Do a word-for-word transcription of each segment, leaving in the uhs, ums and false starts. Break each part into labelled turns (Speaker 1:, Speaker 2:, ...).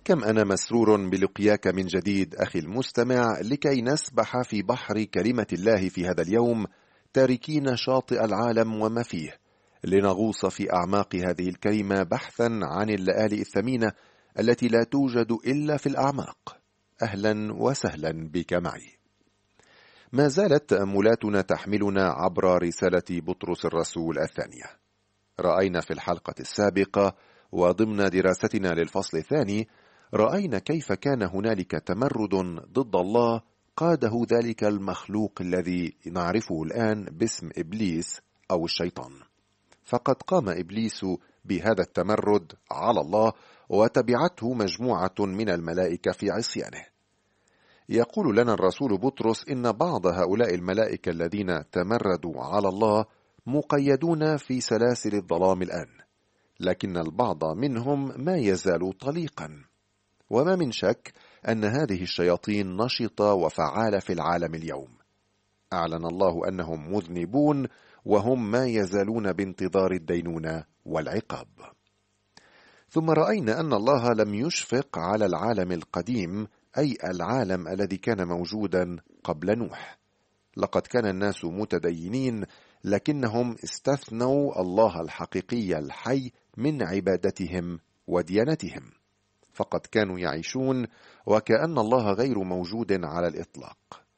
Speaker 1: كم أنا مسرور بلقياك من جديد أخي المستمع، لكي نسبح في بحر كلمة الله في هذا اليوم، تاركين شاطئ العالم وما فيه، لنغوص في أعماق هذه الكلمة بحثا عن اللآلئ الثمينة التي لا توجد إلا في الأعماق. أهلا وسهلا بك معي. ما زالت تأملاتنا تحملنا عبر رسالة بطرس الرسول الثانية. رأينا في الحلقة السابقة وضمن دراستنا للفصل الثاني، رأينا كيف كان هنالك تمرد ضد الله قاده ذلك المخلوق الذي نعرفه الآن باسم إبليس أو الشيطان. فقد قام إبليس بهذا التمرد على الله، وتبعته مجموعة من الملائكة في عصيانه. يقول لنا الرسول بطرس إن بعض هؤلاء الملائكة الذين تمردوا على الله مقيدون في سلاسل الظلام الآن، لكن البعض منهم ما يزال طليقا. وما من شك أن هذه الشياطين نشطة وفعالة في العالم اليوم. أعلن الله أنهم مذنبون، وهم ما يزالون بانتظار الدينونة والعقاب. ثم رأينا أن الله لم يشفق على العالم القديم، أي العالم الذي كان موجودا قبل نوح. لقد كان الناس متدينين، لكنهم استثنوا الله الحقيقي الحي من عبادتهم وديانتهم، فقد كانوا يعيشون وكأن الله غير موجود على الإطلاق.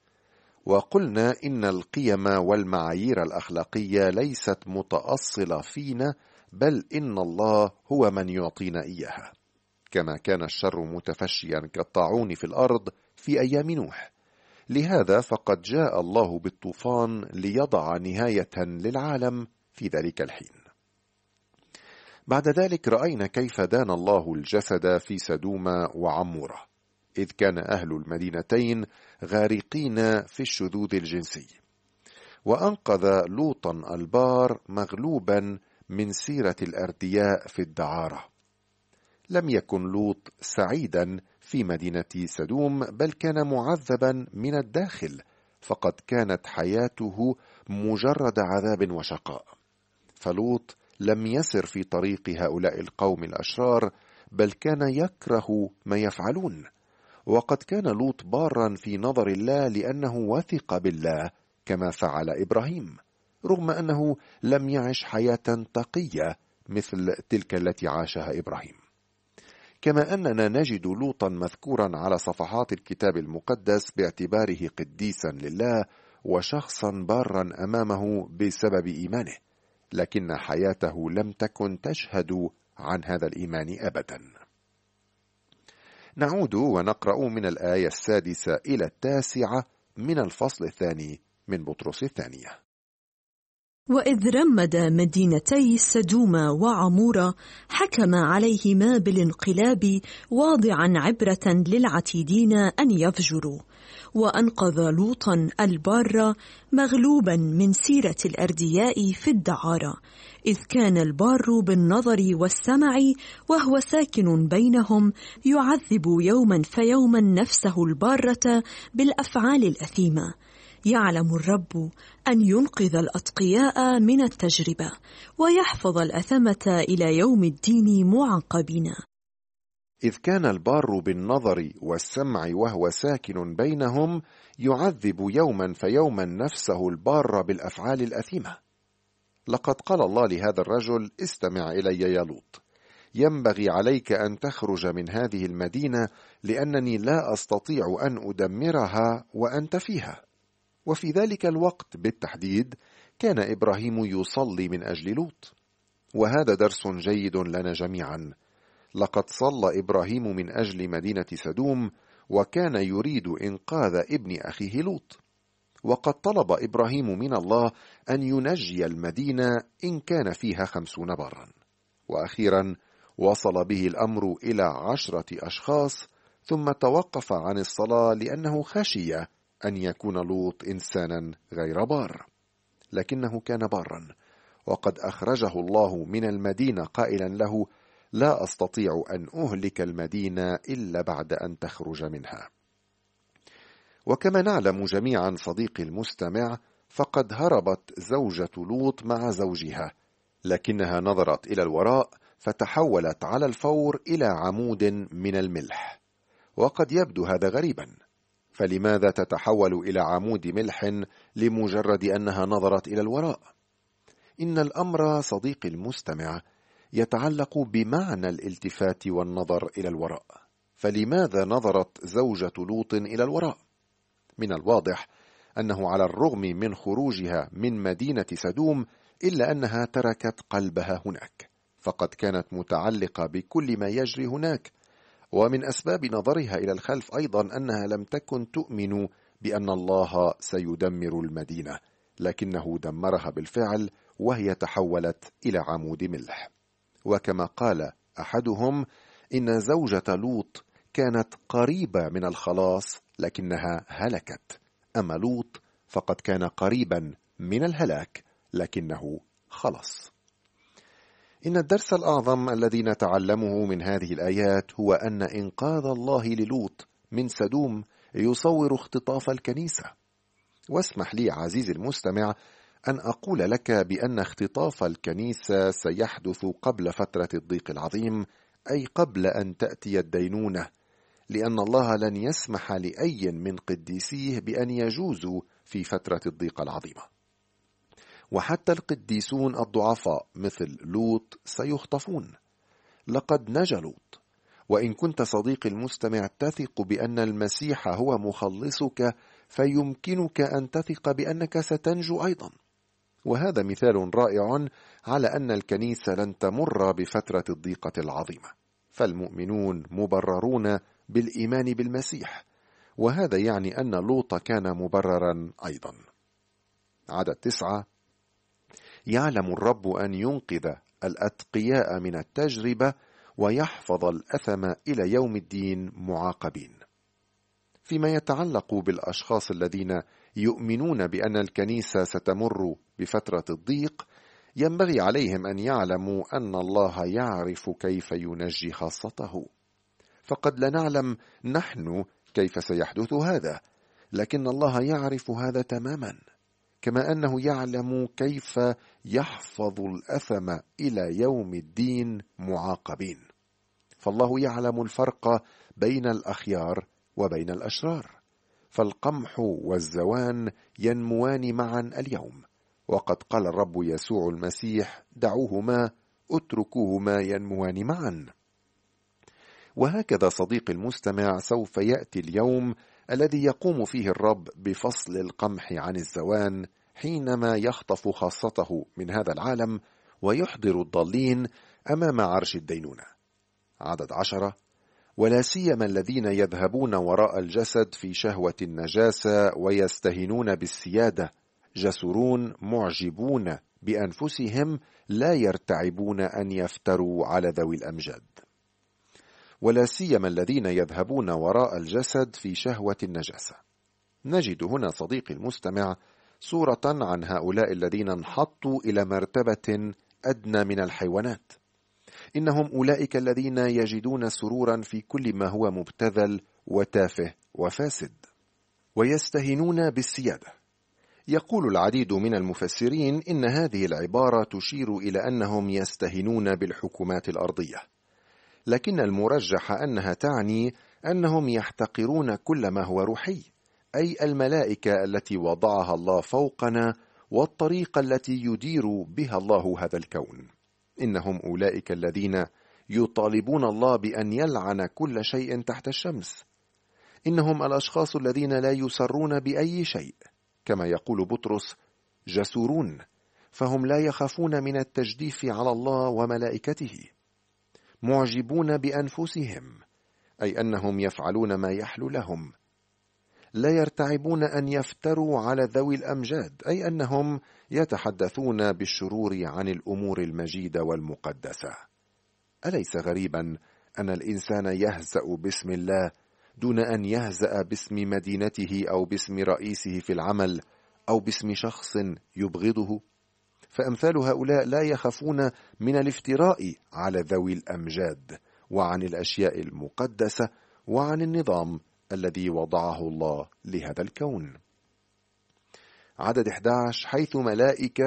Speaker 1: وقلنا إن القيم والمعايير الأخلاقية ليست متأصلة فينا، بل إن الله هو من يعطينا إياها. كما كان الشر متفشيا كالطاعون في الأرض في أيام نوح، لهذا فقد جاء الله بالطوفان ليضع نهاية للعالم في ذلك الحين. بعد ذلك رأينا كيف دان الله الجسد في سدوم وعمورة، إذ كان أهل المدينتين غارقين في الشذوذ الجنسي، وأنقذ لوطا البار مغلوبا من سيرة الأردياء في الدعارة. لم يكن لوط سعيدا في مدينة سدوم، بل كان معذبا من الداخل، فقد كانت حياته مجرد عذاب وشقاء. فلوط لم يسر في طريق هؤلاء القوم الأشرار، بل كان يكره ما يفعلون. وقد كان لوط بارا في نظر الله، لأنه وثق بالله كما فعل إبراهيم، رغم أنه لم يعش حياة تقية مثل تلك التي عاشها إبراهيم. كما أننا نجد لوطا مذكورا على صفحات الكتاب المقدس باعتباره قديسا لله وشخصا بارا أمامه بسبب إيمانه، لكن حياته لم تكن تشهد عن هذا الإيمان أبدا. نعود ونقرأ من الآية السادسة إلى التاسعة من الفصل الثاني من بطرس الثانية.
Speaker 2: وإذ رمد مدينتي سدوم وعمورة حكم عليهما بالانقلاب، واضعا عبرة للعتيدين أن يفجروا، وأنقذ لوطا البار مغلوبا من سيرة الأردياء في الدعارة، إذ كان البار بالنظر والسمع وهو ساكن بينهم، يعذب يوما فيوما نفسه البارة بالأفعال الأثيمة. يعلم الرب أن ينقذ الأتقياء من التجربة، ويحفظ الأثمة إلى يوم الدين معاقبين.
Speaker 1: إذ كان البار بالنظر والسمع وهو ساكن بينهم، يعذب يوما فيوما نفسه البار بالأفعال الأثيمة. لقد قال الله لهذا الرجل: استمع إلي يا لوط، ينبغي عليك أن تخرج من هذه المدينة، لأنني لا أستطيع أن أدمرها وأنت فيها. وفي ذلك الوقت بالتحديد كان إبراهيم يصلي من أجل لوط، وهذا درس جيد لنا جميعا. لقد صلى إبراهيم من أجل مدينة سدوم، وكان يريد إنقاذ ابن أخيه لوط، وقد طلب إبراهيم من الله أن ينجي المدينة إن كان فيها خمسون برا. وأخيرا وصل به الأمر إلى عشرة أشخاص، ثم توقف عن الصلاة لأنه خشي أن يكون لوط إنسانا غير بار، لكنه كان بارا، وقد أخرجه الله من المدينة قائلا له: لا أستطيع أن أهلك المدينة إلا بعد أن تخرج منها. وكما نعلم جميعا صديقي المستمع، فقد هربت زوجة لوط مع زوجها، لكنها نظرت إلى الوراء فتحولت على الفور إلى عمود من الملح. وقد يبدو هذا غريبا، فلماذا تتحول إلى عمود ملح لمجرد أنها نظرت إلى الوراء؟ إن الأمر صديقي المستمع يتعلق بمعنى الالتفات والنظر إلى الوراء. فلماذا نظرت زوجة لوط إلى الوراء؟ من الواضح أنه على الرغم من خروجها من مدينة سدوم إلا أنها تركت قلبها هناك، فقد كانت متعلقة بكل ما يجري هناك. ومن أسباب نظرها إلى الخلف أيضا أنها لم تكن تؤمن بأن الله سيدمر المدينة، لكنه دمرها بالفعل وهي تحولت إلى عمود ملح. وكما قال أحدهم إن زوجة لوط كانت قريبة من الخلاص لكنها هلكت، أما لوط فقد كان قريبا من الهلاك لكنه خلص. إن الدرس الأعظم الذي نتعلمه من هذه الآيات هو أن إنقاذ الله للوط من سدوم يصور اختطاف الكنيسة. واسمح لي عزيزي المستمع أن أقول لك بأن اختطاف الكنيسة سيحدث قبل فترة الضيق العظيم، أي قبل أن تأتي الدينونة، لأن الله لن يسمح لأي من قديسيه بأن يجوزوا في فترة الضيق العظيمة. وحتى القديسون الضعفاء مثل لوط سيخطفون. لقد نجا لوط، وإن كنت صديقي المستمع تثق بأن المسيح هو مخلصك فيمكنك أن تثق بأنك ستنجو أيضا. وهذا مثال رائع على أن الكنيسة لن تمر بفترة الضيقة العظيمة، فالمؤمنون مبررون بالإيمان بالمسيح، وهذا يعني أن لوط كان مبررا أيضا. عدد تسعة: يعلم الرب أن ينقذ الأتقياء من التجربة ويحفظ الأثم إلى يوم الدين معاقبين. فيما يتعلق بالأشخاص الذين يؤمنون بأن الكنيسة ستمر بفترة الضيق، ينبغي عليهم أن يعلموا أن الله يعرف كيف ينجي خاصته. فقد لا نعلم نحن كيف سيحدث هذا، لكن الله يعرف هذا تماما، كما أنه يعلم كيف يحفظ الأثم إلى يوم الدين معاقبين. فالله يعلم الفرق بين الأخيار وبين الأشرار، فالقمح والزوان ينموان معا اليوم، وقد قال الرب يسوع المسيح: دعوهما، اتركوهما ينموان معا. وهكذا صديقي المستمع سوف يأتي اليوم الذي يقوم فيه الرب بفصل القمح عن الزوان، حينما يخطف خاصته من هذا العالم ويحضر الضالين أمام عرش الدينونة. عدد عشرة: ولا سيما الذين يذهبون وراء الجسد في شهوة النجاسة ويستهنون بالسيادة، جسورون معجبون بأنفسهم، لا يرتعبون أن يفتروا على ذوي الأمجاد. ولا سيما الذين يذهبون وراء الجسد في شهوة النجاسة. نجد هنا صديقي المستمع صورة عن هؤلاء الذين انحطوا إلى مرتبة أدنى من الحيوانات. إنهم أولئك الذين يجدون سرورا في كل ما هو مبتذل وتافه وفاسد، ويستهنون بالسيادة. يقول العديد من المفسرين إن هذه العبارة تشير إلى أنهم يستهنون بالحكومات الأرضية، لكن المرجح أنها تعني أنهم يحتقرون كل ما هو روحي، أي الملائكة التي وضعها الله فوقنا والطريقة التي يدير بها الله هذا الكون. إنهم أولئك الذين يطالبون الله بأن يلعن كل شيء تحت الشمس. إنهم الأشخاص الذين لا يسرون بأي شيء، كما يقول بطرس: جسورون، فهم لا يخافون من التجديف على الله وملائكته. معجبون بأنفسهم، أي أنهم يفعلون ما يحلو لهم. لا يرتعبون أن يفتروا على ذوي الأمجاد، أي أنهم يتحدثون بالشرور عن الأمور المجيدة والمقدسة. أليس غريبا أن الإنسان يهزأ باسم الله دون أن يهزأ باسم مدينته أو باسم رئيسه في العمل أو باسم شخص يبغضه؟ فأمثال هؤلاء لا يخافون من الافتراء على ذوي الأمجاد وعن الأشياء المقدسة وعن النظام الذي وضعه الله لهذا الكون. عدد أحد عشر: حيث ملائكة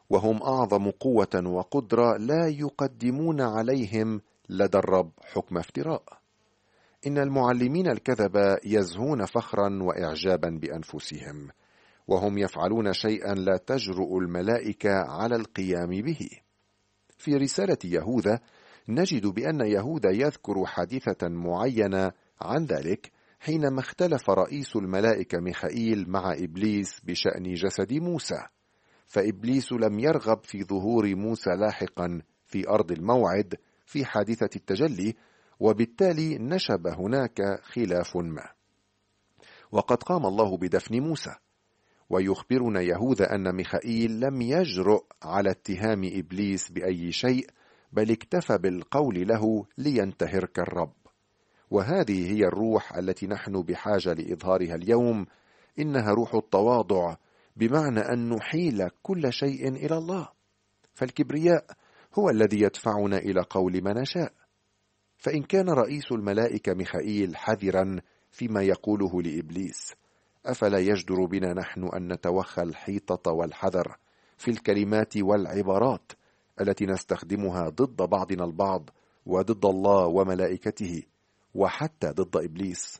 Speaker 1: وهم أعظم قوة وقدرة لا يقدمون عليهم لدى الرب حكم افتراء. إن المعلمين الكذبة يزهون فخرا وإعجابا بأنفسهم، وهم يفعلون شيئا لا تجرؤ الملائكة على القيام به. في رسالة يهوذا نجد بأن يهوذا يذكر حادثة معينة عن ذلك حينما اختلف رئيس الملائكة ميخائيل مع إبليس بشأن جسد موسى، فإبليس لم يرغب في ظهور موسى لاحقا في أرض الموعد في حادثة التجلي، وبالتالي نشب هناك خلاف ما. وقد قام الله بدفن موسى، ويخبرنا يهوذا أن ميخائيل لم يجرؤ على اتهام إبليس بأي شيء، بل اكتفى بالقول له لينتهرك الرب. وهذه هي الروح التي نحن بحاجة لإظهارها اليوم، إنها روح التواضع، بمعنى أن نحيل كل شيء إلى الله. فالكبرياء هو الذي يدفعنا إلى قول ما نشاء. فإن كان رئيس الملائكة ميخائيل حذرا فيما يقوله لإبليس، أفلا يجدر بنا نحن أن نتوخى الحيطة والحذر في الكلمات والعبارات التي نستخدمها ضد بعضنا البعض وضد الله وملائكته وحتى ضد إبليس؟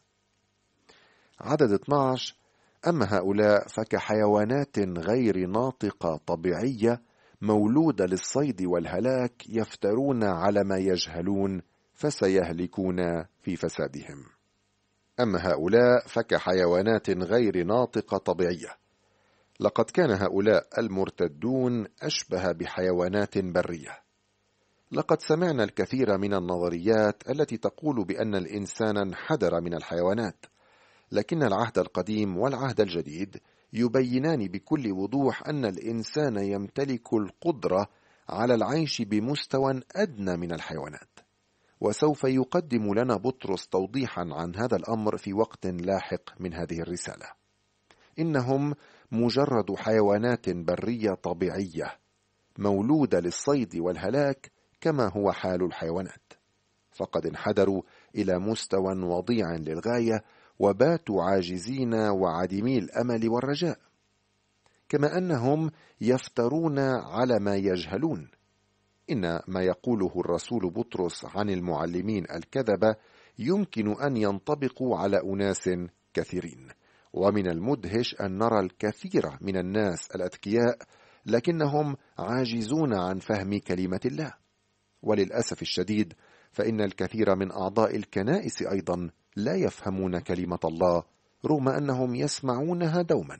Speaker 1: عدد اثني عشر: أما هؤلاء فكحيوانات غير ناطقة طبيعية مولودة للصيد والهلاك، يفترون على ما يجهلون فسيهلكون في فسادهم. أما هؤلاء فكحيوانات غير ناطقة طبيعية. لقد كان هؤلاء المرتدون أشبه بحيوانات برية. لقد سمعنا الكثير من النظريات التي تقول بأن الإنسان انحدر من الحيوانات، لكن العهد القديم والعهد الجديد يبينان بكل وضوح أن الإنسان يمتلك القدرة على العيش بمستوى أدنى من الحيوانات. وسوف يقدم لنا بطرس توضيحا عن هذا الأمر في وقت لاحق من هذه الرسالة. إنهم مجرد حيوانات برية طبيعية مولودة للصيد والهلاك كما هو حال الحيوانات، فقد انحدروا إلى مستوى وضيع للغاية، وباتوا عاجزين وعديمي الأمل والرجاء، كما أنهم يفترون على ما يجهلون. إن ما يقوله الرسول بطرس عن المعلمين الكذبة يمكن أن ينطبق على أناس كثيرين، ومن المدهش أن نرى الكثير من الناس الأذكياء لكنهم عاجزون عن فهم كلمة الله. وللأسف الشديد فإن الكثير من أعضاء الكنائس أيضا لا يفهمون كلمة الله رغم أنهم يسمعونها دوما.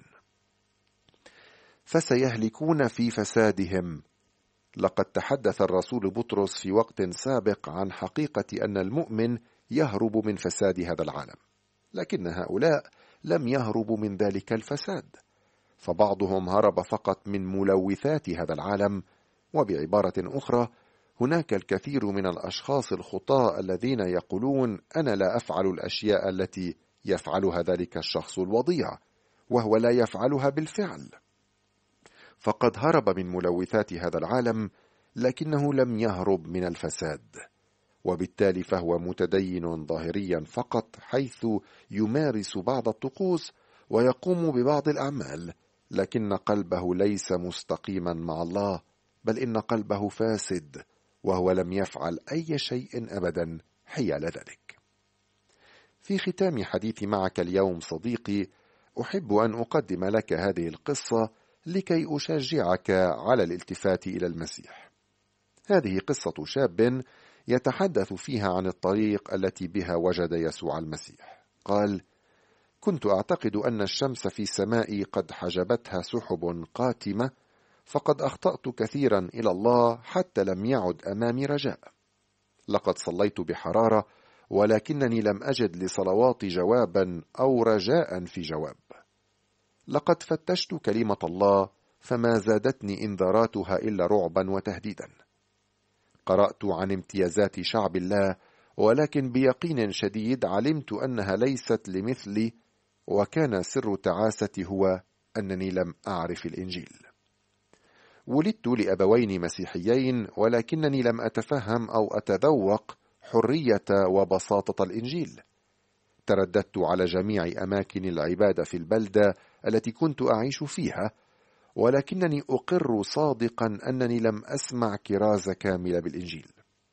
Speaker 1: فسيهلكون في فسادهم. لقد تحدث الرسول بطرس في وقت سابق عن حقيقة أن المؤمن يهرب من فساد هذا العالم، لكن هؤلاء لم يهربوا من ذلك الفساد، فبعضهم هرب فقط من ملوثات هذا العالم. وبعبارة أخرى، هناك الكثير من الأشخاص الخطاة الذين يقولون أنا لا أفعل الأشياء التي يفعلها ذلك الشخص الوضيع، وهو لا يفعلها بالفعل. فقد هرب من ملوثات هذا العالم لكنه لم يهرب من الفساد، وبالتالي فهو متدين ظاهريا فقط، حيث يمارس بعض الطقوس ويقوم ببعض الأعمال، لكن قلبه ليس مستقيما مع الله، بل إن قلبه فاسد، وهو لم يفعل أي شيء أبدا حيال ذلك. في ختام حديثي معك اليوم صديقي، أحب أن أقدم لك هذه القصة لكي أشجعك على الالتفات إلى المسيح. هذه قصة شاب يتحدث فيها عن الطريق التي بها وجد يسوع المسيح. قال: كنت أعتقد أن الشمس في سمائي قد حجبتها سحب قاتمة، فقد أخطأت كثيرا إلى الله حتى لم يعد أمامي رجاء. لقد صليت بحرارة، ولكنني لم أجد لصلواتي جوابا أو رجاء في جواب. لقد فتشت كلمة الله، فما زادتني إنذاراتها إلا رعبا وتهديدا. قرأت عن امتيازات شعب الله، ولكن بيقين شديد علمت أنها ليست لمثلي، وكان سر تعاستي هو أنني لم أعرف الإنجيل. ولدت لأبوين مسيحيين، ولكنني لم أتفهم أو أتذوق حرية وبساطة الإنجيل. ترددت على جميع أماكن العبادة في البلدة التي كنت أعيش فيها، ولكنني أقر صادقا أنني لم أسمع كرازة كاملة بالإنجيل.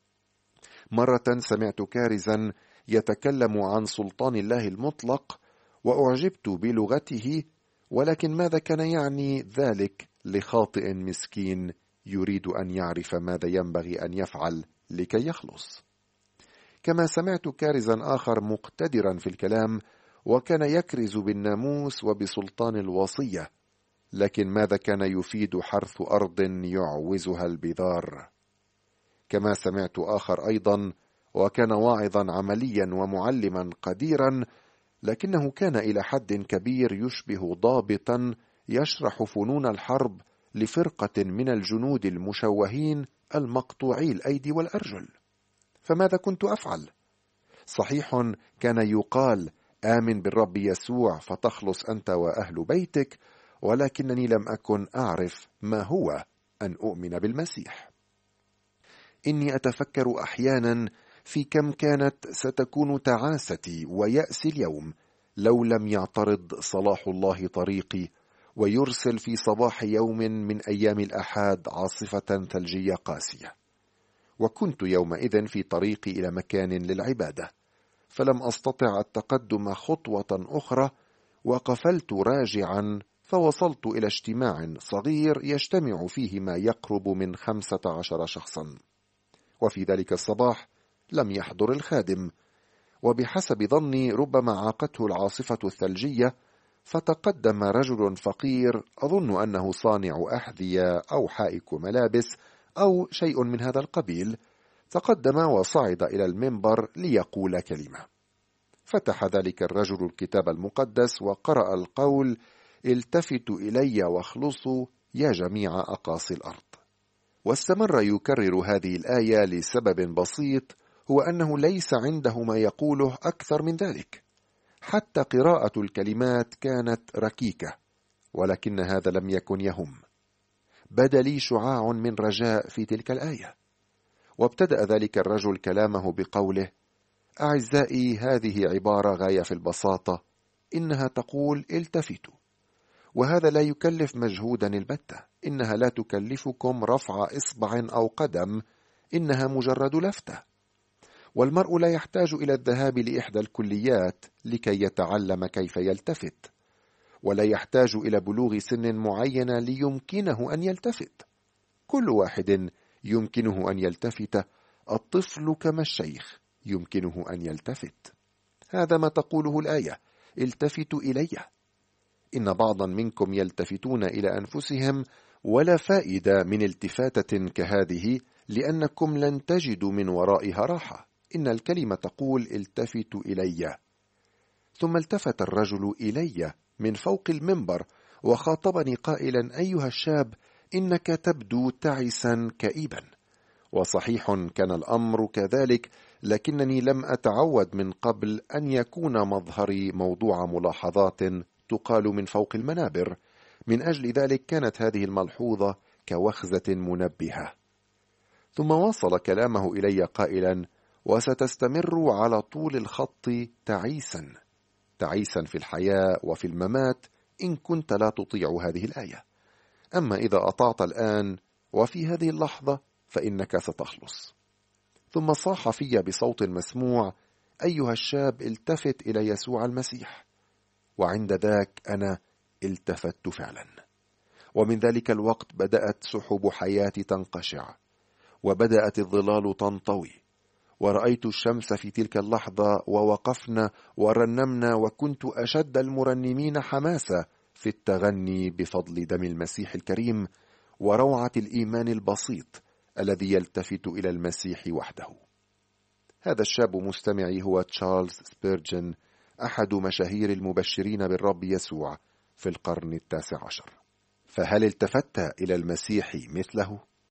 Speaker 1: مرة سمعت كارزا يتكلم عن سلطان الله المطلق وأعجبت بلغته، ولكن ماذا كان يعني ذلك لخاطئ مسكين يريد أن يعرف ماذا ينبغي أن يفعل لكي يخلص؟ كما سمعت كارزا آخر مقتدرا في الكلام وكان يكرز بالناموس وبسلطان الوصية، لكن ماذا كان يفيد حرث أرض يعوزها البذار؟ كما سمعت آخر أيضا وكان واعظا عمليا ومعلما قديرا، لكنه كان إلى حد كبير يشبه ضابطا يشرح فنون الحرب لفرقة من الجنود المشوهين المقطوعي الأيدي والأرجل. فماذا كنت أفعل؟ صحيح كان يقال آمن بالرب يسوع فتخلص أنت وأهل بيتك، ولكنني لم أكن أعرف ما هو أن أؤمن بالمسيح. إني أتفكر أحيانا في كم كانت ستكون تعاستي ويأسي اليوم لو لم يعترض صلاح الله طريقي ويرسل في صباح يوم من أيام الأحد عاصفة ثلجية قاسية. وكنت يومئذ في طريقي إلى مكان للعبادة، فلم أستطع التقدم خطوة أخرى، وقفلت راجعا فوصلت إلى اجتماع صغير يجتمع فيه ما يقرب من خمسة عشر شخصا. وفي ذلك الصباح لم يحضر الخادم، وبحسب ظني ربما عاقته العاصفة الثلجية، فتقدم رجل فقير أظن أنه صانع أحذية أو حائك ملابس أو شيء من هذا القبيل، تقدم وصعد إلى المنبر ليقول كلمة. فتح ذلك الرجل الكتاب المقدس وقرأ القول: التفتوا إلي واخلصوا يا جميع أقاصي الأرض. واستمر يكرر هذه الآية لسبب بسيط، هو أنه ليس عنده ما يقوله أكثر من ذلك. حتى قراءة الكلمات كانت ركيكة، ولكن هذا لم يكن يهم. بدا لي شعاع من رجاء في تلك الآية، وابتدأ ذلك الرجل كلامه بقوله: أعزائي، هذه عبارة غاية في البساطة، إنها تقول التفتوا، وهذا لا يكلف مجهودا البتة، إنها لا تكلفكم رفع إصبع أو قدم، إنها مجرد لفتة. والمرء لا يحتاج إلى الذهاب لإحدى الكليات لكي يتعلم كيف يلتفت، ولا يحتاج إلى بلوغ سن معينة ليمكنه أن يلتفت. كل واحد يمكنه أن يلتفت، الطفل كما الشيخ يمكنه أن يلتفت. هذا ما تقوله الآية: التفتوا إلي. إن بعضا منكم يلتفتون إلى أنفسهم، ولا فائدة من التفاتة كهذه، لأنكم لن تجدوا من ورائها راحة. إن الكلمة تقول التفتوا إلي. ثم التفت الرجل إلي من فوق المنبر وخاطبني قائلا: أيها الشاب، إنك تبدو تعسا كئيبا. وصحيح كان الأمر كذلك، لكنني لم أتعود من قبل أن يكون مظهري موضوع ملاحظات تقال من فوق المنابر. من أجل ذلك كانت هذه الملحوظة كوخزة منبهة. ثم واصل كلامه إلي قائلا: وستستمر على طول الخط تعيسا تعيسا في الحياة وفي الممات إن كنت لا تطيع هذه الآية. أما إذا أطعت الآن وفي هذه اللحظة فإنك ستخلص. ثم صاح في بصوت مسموع: أيها الشاب، التفت إلى يسوع المسيح. وعند ذاك أنا التفت فعلا، ومن ذلك الوقت بدأت سحب حياتي تنقشع، وبدأت الظلال تنطوي، ورأيت الشمس في تلك اللحظة، ووقفنا ورنمنا، وكنت أشد المرنمين حماسة في التغني بفضل دم المسيح الكريم وروعة الإيمان البسيط الذي يلتفت إلى المسيح وحده. هذا الشاب مستمعي هو تشارلز سبيرجن، أحد مشاهير المبشرين بالرب يسوع في القرن التاسع عشر. فهل التفت إلى المسيح مثله؟